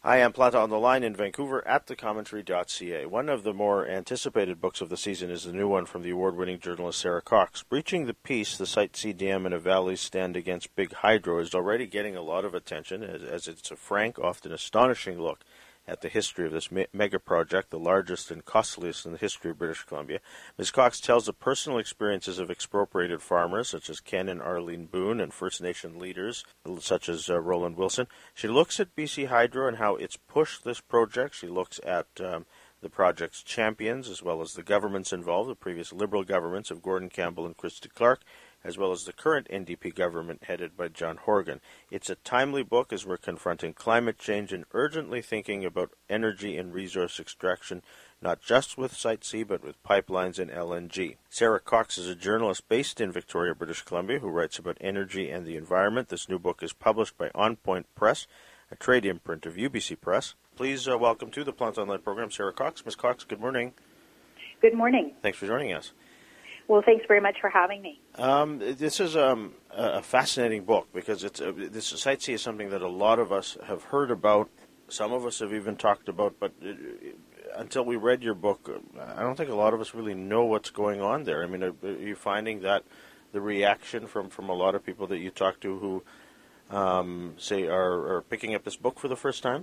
I am Planta on the line in Vancouver at thecommentary.ca. One of the more anticipated books of the season is the new one from the award-winning journalist Sarah Cox. Breaching the Peace, the Site C Dam and a Valley's Stand Against Big Hydro is already getting a lot of attention as it's a frank, often astonishing look at the history of this mega project, the largest and costliest in the history of British Columbia. Ms. Cox tells of personal experiences of expropriated farmers, such as Ken and Arlene Boone, and First Nation leaders, such as Roland Wilson. She looks at BC Hydro and how it's pushed this project. She looks at the project's champions, as well as the governments involved, the previous Liberal governments of Gordon Campbell and Christy Clark, as well as the current NDP government headed by John Horgan. It's a timely book as we're confronting climate change and urgently thinking about energy and resource extraction, not just with Site C, but with pipelines and LNG. Sarah Cox is a journalist based in Victoria, British Columbia, who writes about energy and the environment. This new book is published by On Point Press, a trade imprint of UBC Press. Please welcome to the Planta Online program, Sarah Cox. Ms. Cox, good morning. Good morning. Thanks for joining us. Well, thanks very much for having me. This is a fascinating book because this Site C is something that a lot of us have heard about. Some of us have even talked about, but until we read your book, I don't think a lot of us really know what's going on there. I mean, are you finding that the reaction from a lot of people that you talk to who, say, are picking up this book for the first time?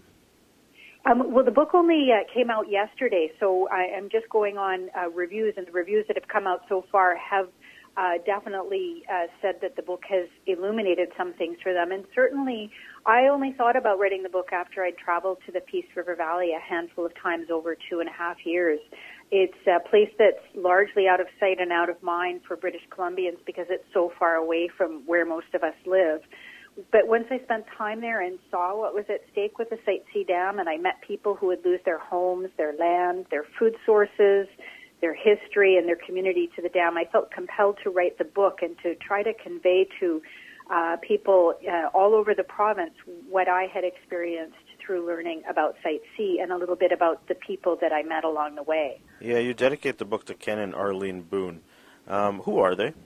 Well, the book only came out yesterday, so I am just going on reviews, and the reviews that have come out so far have definitely said that the book has illuminated some things for them. And certainly, I only thought about writing the book after I'd traveled to the Peace River Valley a handful of times over 2.5 years. It's a place that's largely out of sight and out of mind for British Columbians because it's so far away from where most of us live. But once I spent time there and saw what was at stake with the Site C Dam, and I met people who would lose their homes, their land, their food sources, their history, and their community to the dam, I felt compelled to write the book and to try to convey to people all over the province what I had experienced through learning about Site C and a little bit about the people that I met along the way. Yeah, you dedicate the book to Ken and Arlene Boone. Who are they?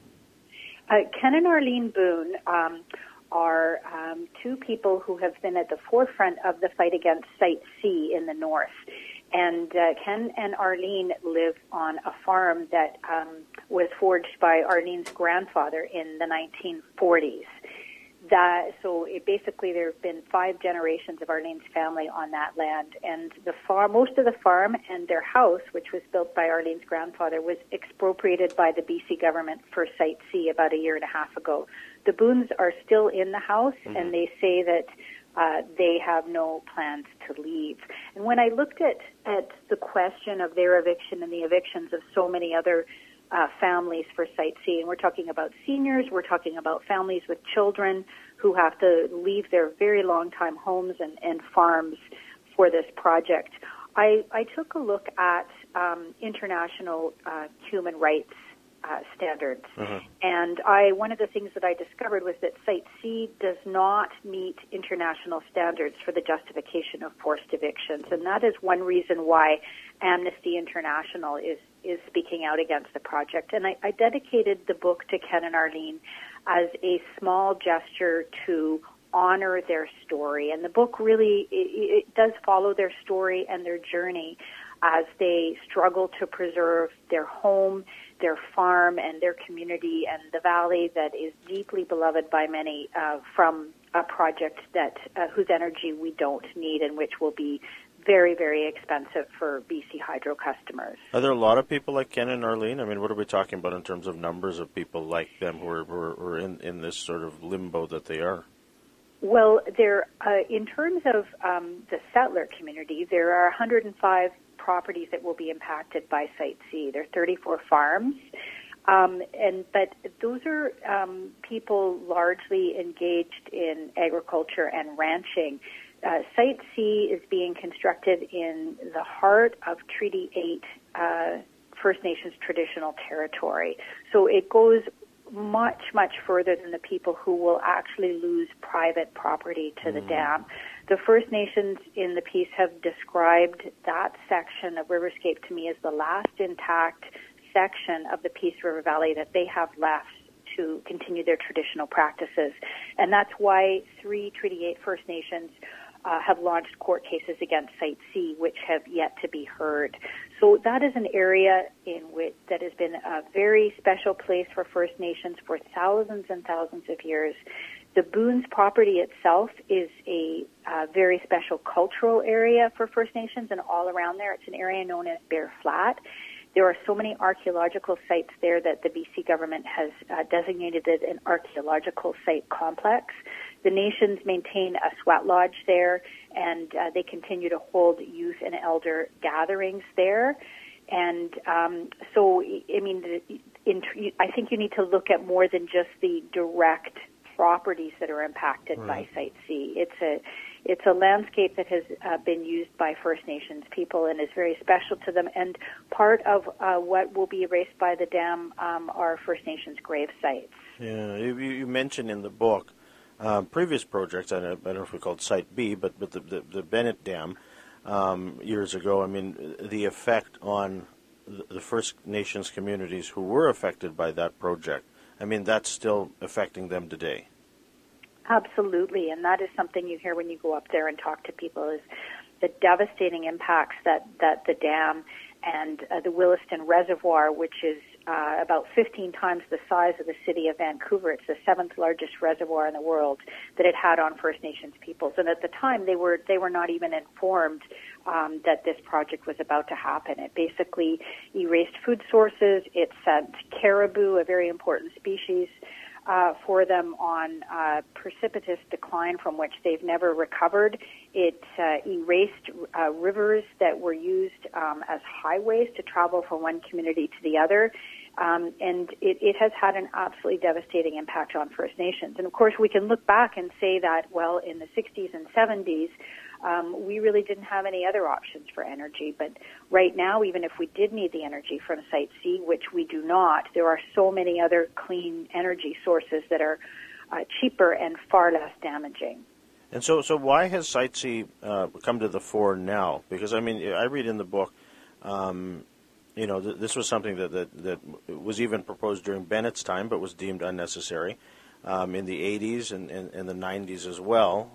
Ken and Arlene Boone are two people who have been at the forefront of the fight against Site C in the north. And Ken and Arlene live on a farm that was forged by Arlene's grandfather in the 1940s. Basically there have been 5 generations of Arlene's family on that land, and most of the farm and their house, which was built by Arlene's grandfather, was expropriated by the BC government for Site C about 1.5 years ago. The Boones are still in the house, and they say that they have no plans to leave. And when I looked at the question of their eviction and the evictions of so many other families for Site C, and we're talking about seniors, we're talking about families with children who have to leave their very long-time homes and farms for this project, I took a look at international human rights standards. And one of the things that I discovered was that Site C does not meet international standards for the justification of forced evictions. And that is one reason why Amnesty International is speaking out against the project. And I dedicated the book to Ken and Arlene as a small gesture to honor their story. And the book really, it does follow their story and their journey as they struggle to preserve their home, their farm, and their community, and the valley that is deeply beloved by many from a project that whose energy we don't need and which will be very, very expensive for BC Hydro customers. Are there a lot of people like Ken and Arlene? I mean, what are we talking about in terms of numbers of people like them who are in this sort of limbo that they are? Well, in terms of the settler community, there are 105 properties that will be impacted by Site C. There are 34 farms, but those are people largely engaged in agriculture and ranching. Site C is being constructed in the heart of Treaty 8 First Nations traditional territory. So it goes much, much further than the people who will actually lose private property to the dam. The First Nations in the piece have described that section of Riverscape to me as the last intact section of the Peace River Valley that they have left to continue their traditional practices. And that's why 3 Treaty 8 First Nations have launched court cases against Site C, which have yet to be heard. So that is an area that has been a very special place for First Nations for thousands and thousands of years. The Boones property itself is a very special cultural area for First Nations, and all around there it's an area known as Bear Flat. There are so many archaeological sites there that the BC government has designated it an archaeological site complex. The nations maintain a sweat lodge there, and they continue to hold youth and elder gatherings there. And so, I mean, I think you need to look at more than just the direct properties that are impacted by Site C. It's a landscape that has been used by First Nations people and is very special to them. And part of what will be erased by the dam are First Nations grave sites. Yeah, you mentioned in the book previous projects. I don't know if we called Site B, but the Bennett Dam years ago. I mean, the effect on the First Nations communities who were affected by that project. I mean, that's still affecting them today. Absolutely, and that is something you hear when you go up there and talk to people, is the devastating impacts that the dam and the Williston Reservoir, which is about 15 times the size of the city of Vancouver. It's the 7th largest reservoir in the world, that it had on First Nations peoples. And at the time, they were not even informed that this project was about to happen. It basically erased food sources. It sent caribou, a very important species, for them on precipitous decline from which they've never recovered. It erased rivers that were used as highways to travel from one community to the other. And it has had an absolutely devastating impact on First Nations. And of course, we can look back and say that, well, in the 60s and 70s, we really didn't have any other options for energy. But right now, even if we did need the energy from Site C, which we do not, there are so many other clean energy sources that are cheaper and far less damaging. And so why has Site C come to the fore now? Because, I mean, I read in the book, this was something that was even proposed during Bennett's time, but was deemed unnecessary in the 80s and the 90s as well.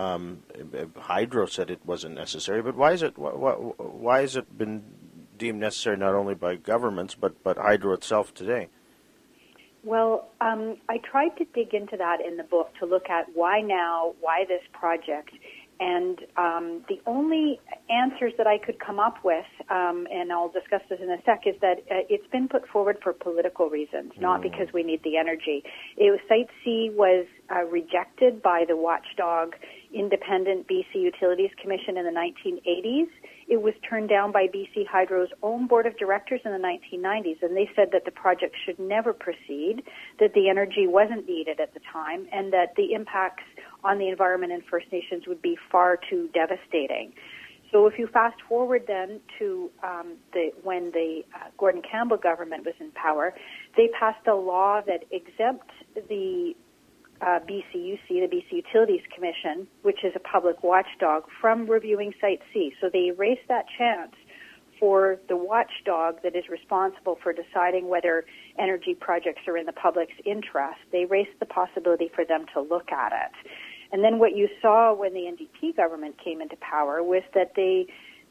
Hydro said it wasn't necessary, but why has it been deemed necessary not only by governments but Hydro itself today? Well, I tried to dig into that in the book to look at why now, why this project, and the only answers that I could come up with, and I'll discuss this in a sec, is that it's been put forward for political reasons, not because we need the energy. Site C was rejected by the watchdog independent BC Utilities Commission in the 1980s. It was turned down by BC Hydro's own board of directors in the 1990s, and they said that the project should never proceed, that the energy wasn't needed at the time, and that the impacts on the environment and First Nations would be far too devastating. So if you fast forward then to when the Gordon Campbell government was in power, they passed a law that exempt the BCUC, the BC Utilities Commission, which is a public watchdog, from reviewing Site C. So they erased that chance for the watchdog that is responsible for deciding whether energy projects are in the public's interest. They erased the possibility for them to look at it. And then what you saw when the NDP government came into power was that they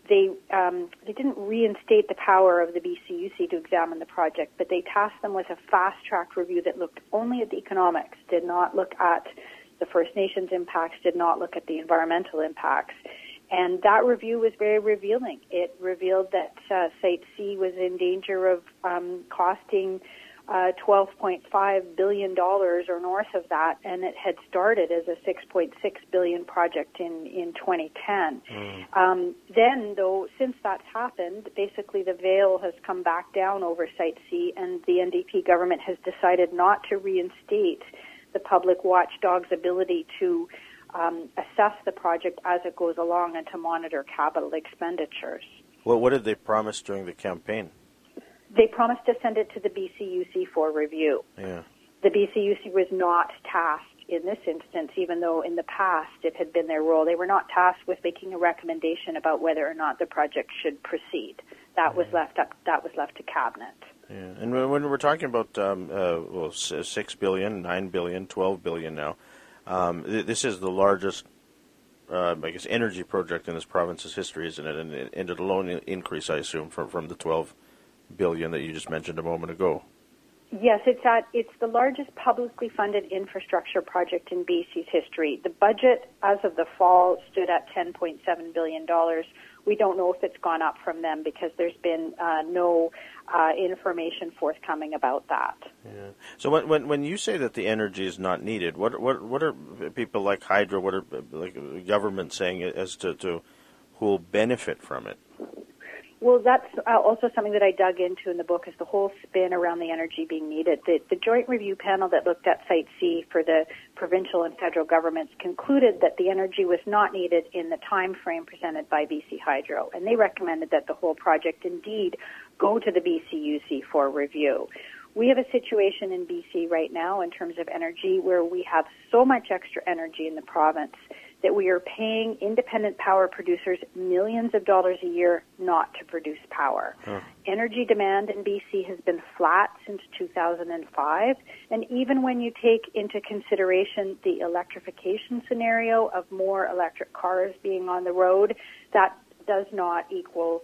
didn't reinstate the power of the BCUC to examine the project, but they tasked them with a fast-track review that looked only at the economics, did not look at the First Nations impacts, did not look at the environmental impacts. And that review was very revealing. It revealed that Site C was in danger of costing $12.5 billion or north of that, and it had started as a $6.6 billion project in 2010. Then, though, since that's happened, basically the veil has come back down over Site C, and the NDP government has decided not to reinstate the public watchdog's ability to assess the project as it goes along and to monitor capital expenditures. Well, what did they promise during the campaign? They promised to send it to the BCUC for review. Yeah. The BCUC was not tasked in this instance, even though in the past it had been their role. They were not tasked with making a recommendation about whether or not the project should proceed. That was left to cabinet. Yeah. And when we're talking about $6 billion, $9 billion, $12 billion now, this is the largest I guess, energy project in this province's history, isn't it? And it'll only increase, I assume, from the $12 billion that you just mentioned a moment ago. Yes, it's the largest publicly funded infrastructure project in BC's history. The budget as of the fall stood at $10.7 billion. We don't know if it's gone up from them because there's been no information forthcoming about that. Yeah. So when you say that the energy is not needed, what are people like Hydro, what are like the government saying as to who will benefit from it? Well, that's also something that I dug into in the book, is the whole spin around the energy being needed. The joint review panel that looked at Site C for the provincial and federal governments concluded that the energy was not needed in the time frame presented by BC Hydro, and they recommended that the whole project indeed go to the BCUC for review. We have a situation in BC right now in terms of energy where we have so much extra energy in the province that we are paying independent power producers millions of dollars a year not to produce power. Energy demand in BC has been flat since 2005, and even when you take into consideration the electrification scenario of more electric cars being on the road, that does not equal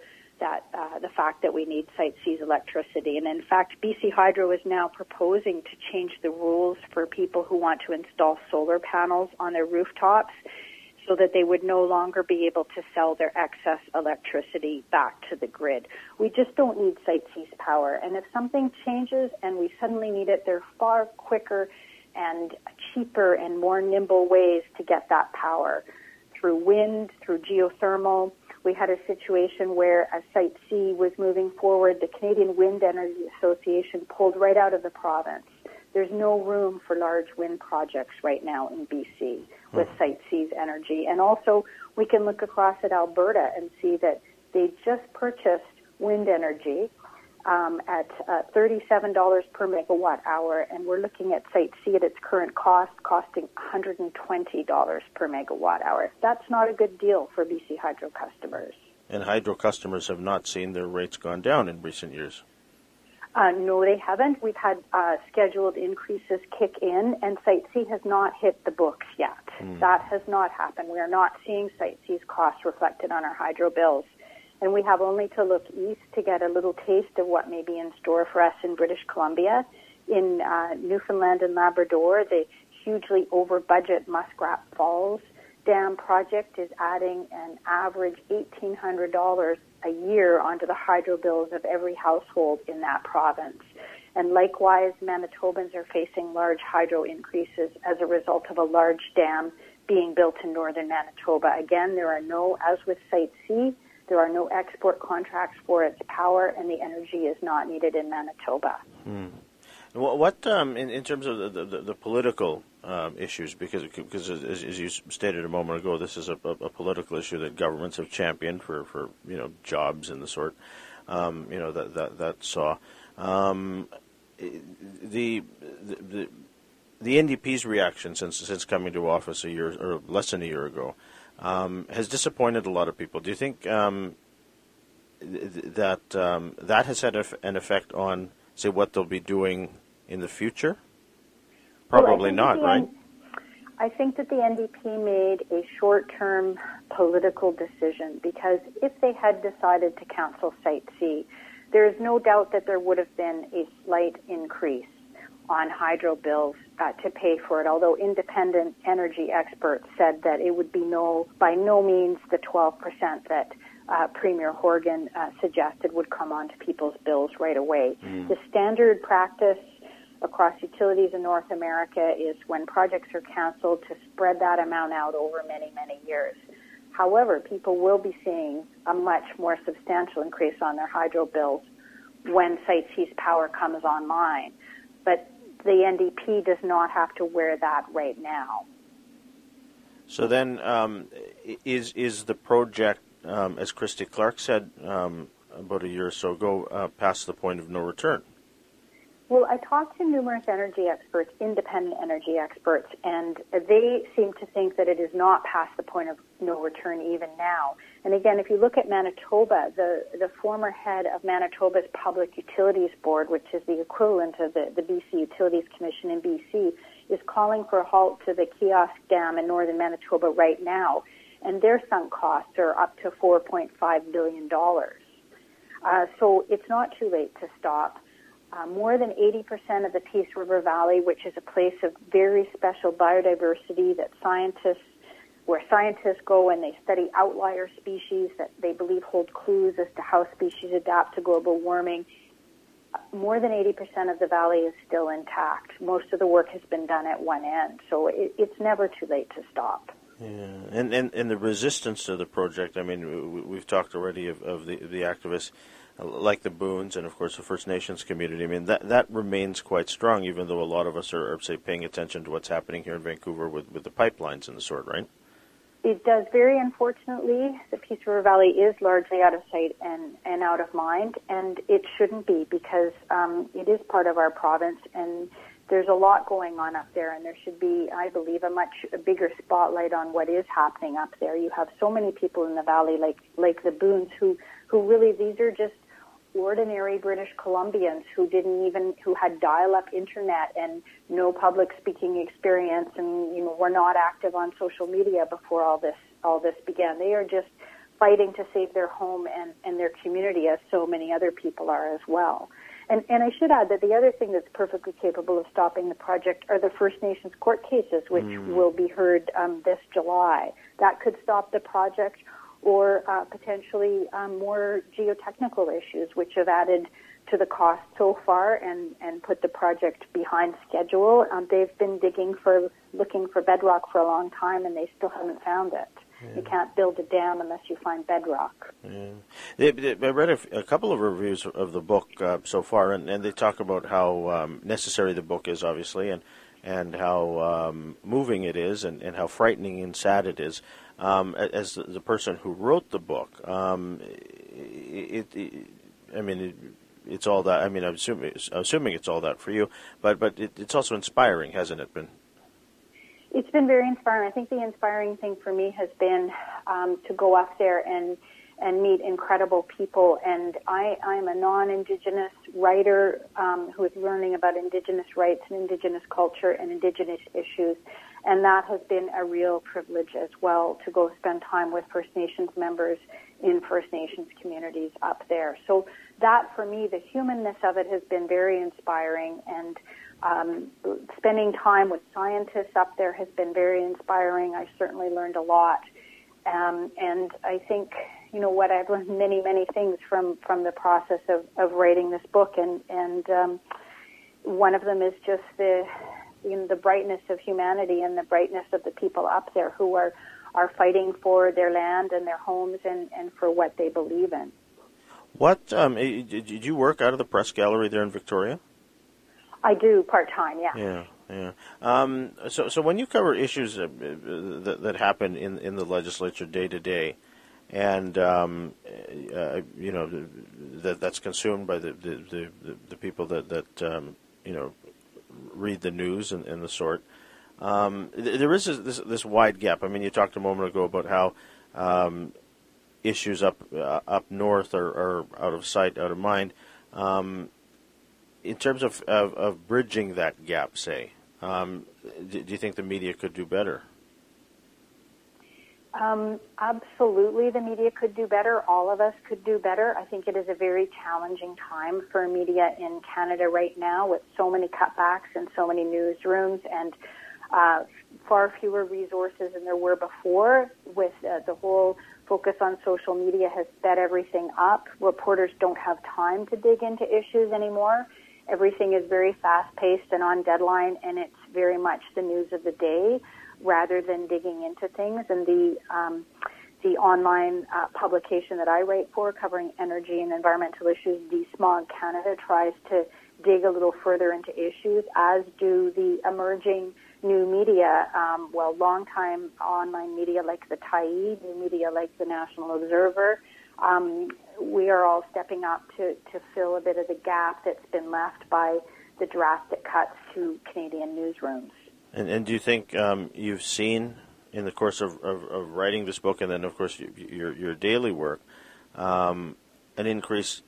the fact that we need Site C's electricity. And in fact, BC Hydro is now proposing to change the rules for people who want to install solar panels on their rooftops so that they would no longer be able to sell their excess electricity back to the grid. We just don't need Site C's power. And if something changes and we suddenly need it, there are far quicker and cheaper and more nimble ways to get that power through wind, through geothermal. We had a situation where as Site C was moving forward, the Canadian Wind Energy Association pulled right out of the province. There's no room for large wind projects right now in BC with Site C's energy. And also, we can look across at Alberta and see that they just purchased wind energy at $37 per megawatt hour, and we're looking at Site C at its current cost, costing $120 per megawatt hour. That's not a good deal for BC Hydro customers. And Hydro customers have not seen their rates gone down in recent years. No, they haven't. We've had scheduled increases kick in, and Site C has not hit the books yet. That has not happened. We are not seeing Site C's costs reflected on our hydro bills. And we have only to look east to get a little taste of what may be in store for us in British Columbia. In Newfoundland and Labrador, the hugely over-budget Muskrat Falls Dam project is adding an average $1,800 a year onto the hydro bills of every household in that province. And likewise, Manitobans are facing large hydro increases as a result of a large dam being built in northern Manitoba. Again, there are no, as with Site C, there are no export contracts for its power, and the energy is not needed in Manitoba. What in terms of the political issues, because as you stated a moment ago, this is a political issue that governments have championed for jobs and the sort, that saw. The NDP's reaction since coming to office a year or less than a year ago has disappointed a lot of people. Do you think that has had an effect on, say, what they'll be doing in the future? Probably not, right? I think that the NDP made a short-term political decision, because if they had decided to cancel Site C, there is no doubt that there would have been a slight increase on hydro bills to pay for it, although independent energy experts said that it would be by no means the 12% that Premier Horgan suggested would come onto people's bills right away. The standard practice across utilities in North America is when projects are canceled to spread that amount out over many, many years. However, people will be seeing a much more substantial increase on their hydro bills when Site C's power comes online. But the NDP does not have to wear that right now. So then, is the project, as Christy Clark said about a year or so ago, past the point of no return? Well, I talked to numerous energy experts, independent energy experts, and they seem to think that it is not past the point of no return even now. And again, if you look at Manitoba, the former head of Manitoba's Public Utilities Board, which is the equivalent of the BC Utilities Commission in BC, is calling for a halt to the Kiosk Dam in northern Manitoba right now. and their sunk costs are up to $4.5 billion. So it's not too late to stop. More than 80% of the Peace River Valley, which is a place of very special biodiversity where scientists go and they study outlier species that they believe hold clues as to how species adapt to global warming. More than 80% of the valley is still intact. Most of the work has been done at one end, so it's never too late to stop. Yeah, and the resistance to the project. I mean, we've talked already of the activists like the Boons and, of course, the First Nations community. I mean, that remains quite strong, even though a lot of us are, say, paying attention to what's happening here in Vancouver with the pipelines and the sort, right? It does. Very unfortunately, the Peace River Valley is largely out of sight and out of mind, and it shouldn't be, because it is part of our province, and there's a lot going on up there, and there should be, I believe, a much bigger spotlight on what is happening up there. You have so many people in the valley, like the Boons, who really, these are just ordinary British Columbians who had dial-up internet and no public speaking experience, and were not active on social media before all this began. They are just fighting to save their home and their community, as so many other people are as well. And I should add that the other thing that's perfectly capable of stopping the project are the First Nations court cases, which will be heard this July. That could stop the project, or potentially more geotechnical issues, which have added to the cost so far and put the project behind schedule. They've been looking for bedrock for a long time, and they still haven't found it. Yeah. You can't build a dam unless you find bedrock. Yeah. I read a couple of reviews of the book so far, and they talk about how necessary the book is, obviously, and how moving it is, and how frightening and sad it is. As the person who wrote the book, it's all that. I mean, I'm assuming it's all that for you, but it's also inspiring, hasn't it been? It's been very inspiring. I think the inspiring thing for me has been to go up there and meet incredible people. And I'm a non-Indigenous writer who is learning about Indigenous rights and Indigenous culture and Indigenous issues. And that has been a real privilege as well, to go spend time with First Nations members in First Nations communities up there. So that, for me, the humanness of it has been very inspiring, and spending time with scientists up there has been very inspiring. I certainly learned a lot. And I think, what I've learned many, many things from the process of writing this book. And one of them is just the brightness of humanity and the brightness of the people up there who are fighting for their land and their homes and for what they believe in. What did you work out of the press gallery there in Victoria? I do, part-time, yeah. Yeah. So when you cover issues that happen in the legislature day to day, and that's consumed by the people that read the news and the sort, there is this wide gap. I mean, you talked a moment ago about how issues up north are out of sight, out of mind. In terms of bridging that gap, say, do you think the media could do better? Absolutely, the media could do better. All of us could do better. I think it is a very challenging time for media in Canada right now, with so many cutbacks and so many newsrooms, and far fewer resources than there were before. With the whole focus on social media has sped everything up. Reporters don't have time to dig into issues anymore. Everything is very fast-paced and on deadline, and it's very much the news of the day rather than digging into things. And the online publication that I write for, covering energy and environmental issues, Desmog Canada, tries to dig a little further into issues, as do the emerging new media, long-time online media like the Tyee, new media like the National Observer. We are all stepping up to fill a bit of the gap that's been left by the drastic cuts to Canadian newsrooms. And do you think you've seen, in the course of writing this book, and then, of course, your daily work, an increase,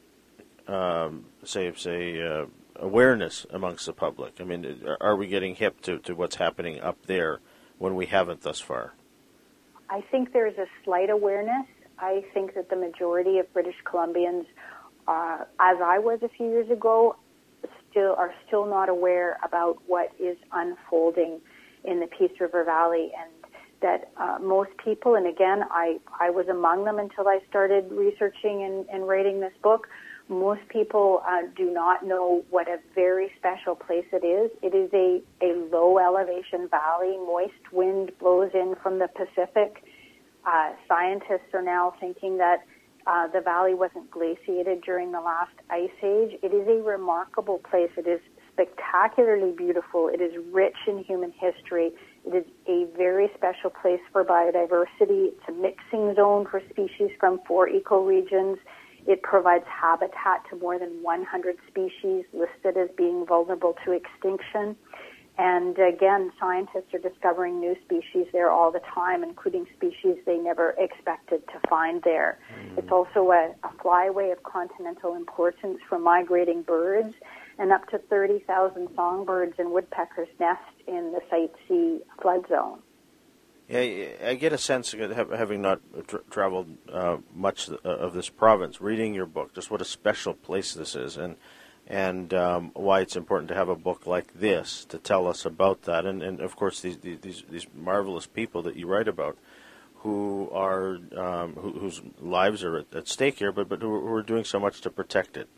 awareness amongst the public? I mean, are we getting hip to what's happening up there when we haven't thus far? I think there's a slight awareness. I think that the majority of British Columbians, as I was a few years ago, are still not aware about what is unfolding in the Peace River Valley, and that most people, and again, I was among them until I started researching and writing this book, most people do not know what a very special place it is. It is a low elevation valley. Moist wind blows in from the Pacific. Scientists are now thinking that the valley wasn't glaciated during the last ice age. It is a remarkable place. It is spectacularly beautiful. It is rich in human history. It is a very special place for biodiversity. It's a mixing zone for species from 4 ecoregions. It provides habitat to more than 100 species listed as being vulnerable to extinction. And again, scientists are discovering new species there all the time, including species they never expected to find there. It's also a flyway of continental importance for migrating birds, and up to 30,000 songbirds and woodpeckers nest in the Site C flood zone. Yeah, I get a sense, having not traveled much of this province, reading your book, just what a special place this is, and why it's important to have a book like this to tell us about that, and of course these marvelous people that you write about, who are whose lives are at stake here, but who are doing so much to protect it.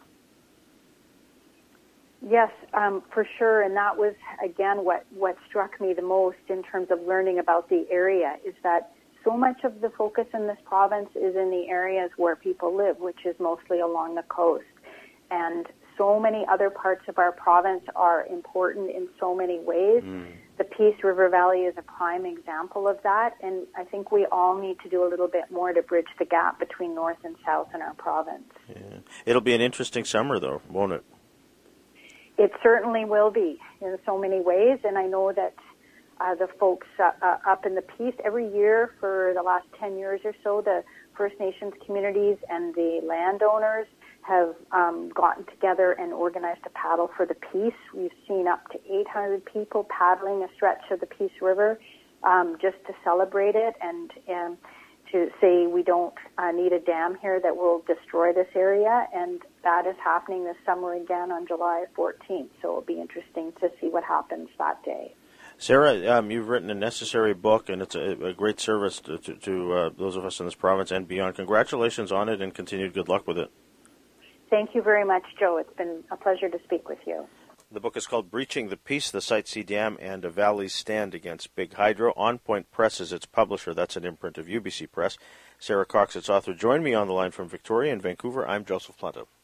Yes, for sure, and that was, again, what struck me the most in terms of learning about the area, is that so much of the focus in this province is in the areas where people live, which is mostly along the coast. And so many other parts of our province are important in so many ways. The Peace River Valley is a prime example of that, and I think we all need to do a little bit more to bridge the gap between north and south in our province. Yeah. It'll be an interesting summer, though, won't it? It certainly will be in so many ways, and I know that the folks up in the Peace, every year for the last 10 years or so, the First Nations communities and the landowners have gotten together and organized a paddle for the Peace. We've seen up to 800 people paddling a stretch of the Peace River just to celebrate it and to say we don't need a dam here that will destroy this area, and that is happening this summer again on July 14th, so it'll be interesting to see what happens that day. Sarah, you've written a necessary book, and it's a great service to those of us in this province and beyond. Congratulations on it, and continued good luck with it. Thank you very much, Joe. It's been a pleasure to speak with you. The book is called Breaching the Peace, the Site C Dam, and a Valley's Stand Against Big Hydro. On Point Press is its publisher. That's an imprint of UBC Press. Sarah Cox, its author, joined me on the line from Victoria and Vancouver. I'm Joseph Planta.